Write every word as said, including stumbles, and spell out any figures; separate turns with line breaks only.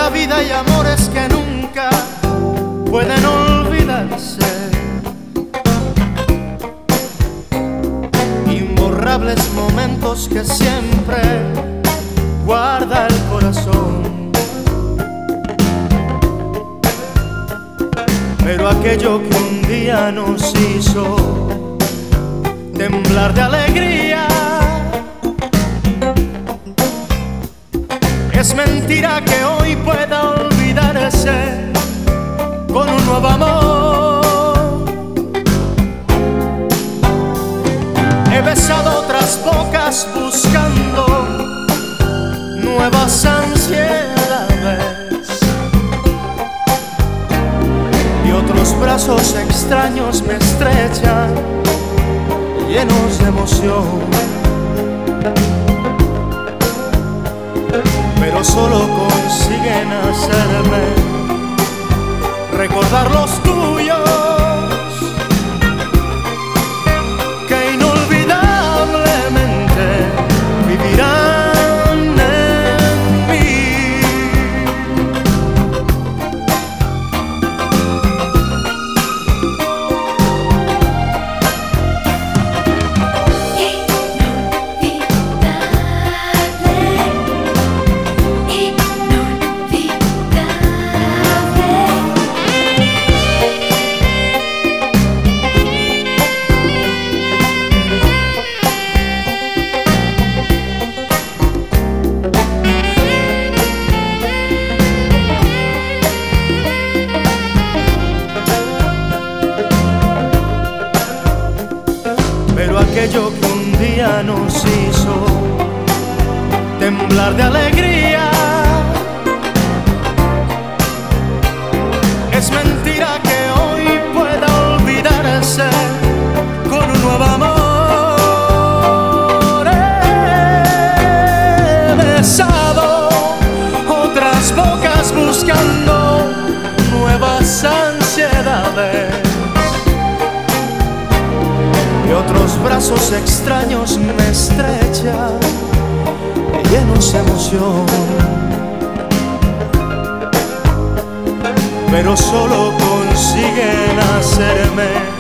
la vida hay amores que nunca pueden olvidarse, imborrables momentos que siempre guarda el corazón. Pero aquello que un día nos hizo temblar de alegría, es mentira que hoy pueda olvidarse con un nuevo amor. He besado otras bocas buscando nuevas ansiedades, y otros brazos extraños me estrechan llenos de emoción. Pero solo consiguen hacerme recordar los tuyos, que inolvidablemente vivirán en mí. Pero aquello que un día nos hizo temblar de alegría, es mentira que hoy pueda olvidarse con un nuevo amor. He besado otras bocas buscando nuevas ansiedades, y otros brazos extraños me estrechan llenos de emoción. Pero solo consiguen hacerme